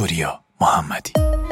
پوریا محمدی.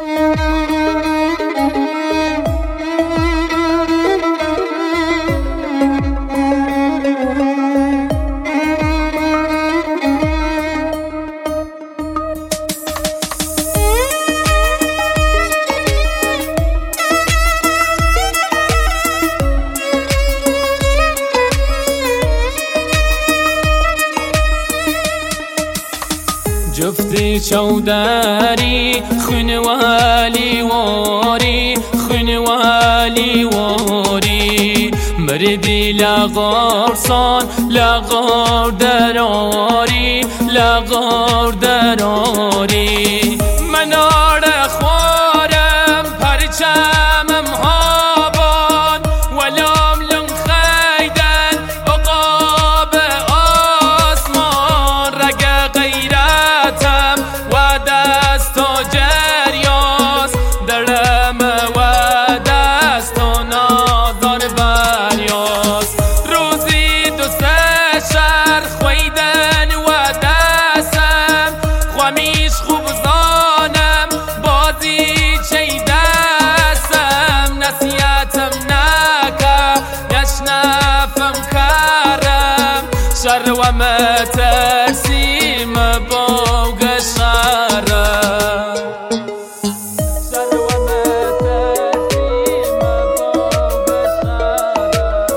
جفتی چودری خونوالی واری خونوالی واری مردی لغارسان لغار دراری لغار دراری من آره خوارم پرچمم هابان ولام لن خیدن عقاب آسمان رگ غیرتم و دست و جریاس درم و دست و نازار بریاس روزی دو سه شهر خویدن و دستم خوامیش خوب زانم بازی چی دستم نصیحتم نکه یشنفم کرم شر و مترسیم بوگ شرم شر و مترسیم بوگ شرم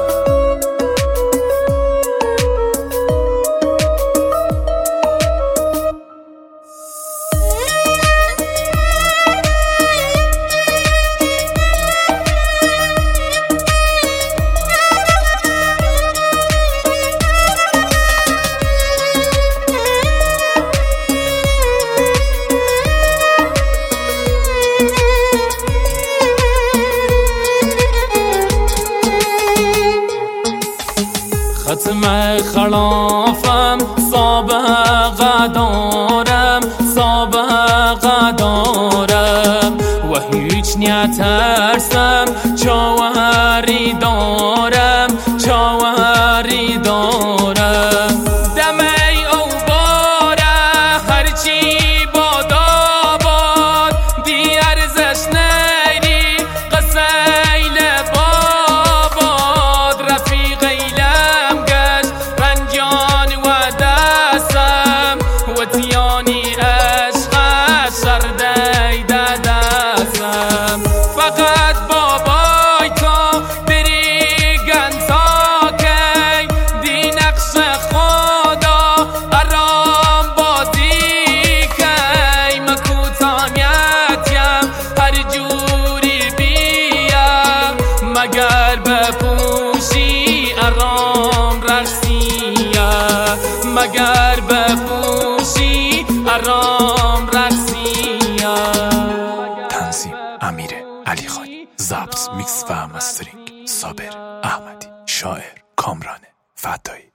ختم خلافم سابقه دارم سابقه دارم و هیچ نترسم چاوری دارم چاوری دارم دمی او باره هرچی بادا باد دی ارزش نیری قسیل باباد رفیقی تیانی عشق سردی دستم فقط بابای تو بریگن تا کی دی نقش خدا ارام بازی کی مکوتانیتیم هر جوری بیم مگر بپوشی ارام رقصیه مگر بپوشی ارام رقصیه. تنظیم امیر علی خانی، ضبط میکس و مسترینگ صابر احمدی، شاعر کامران فدایی.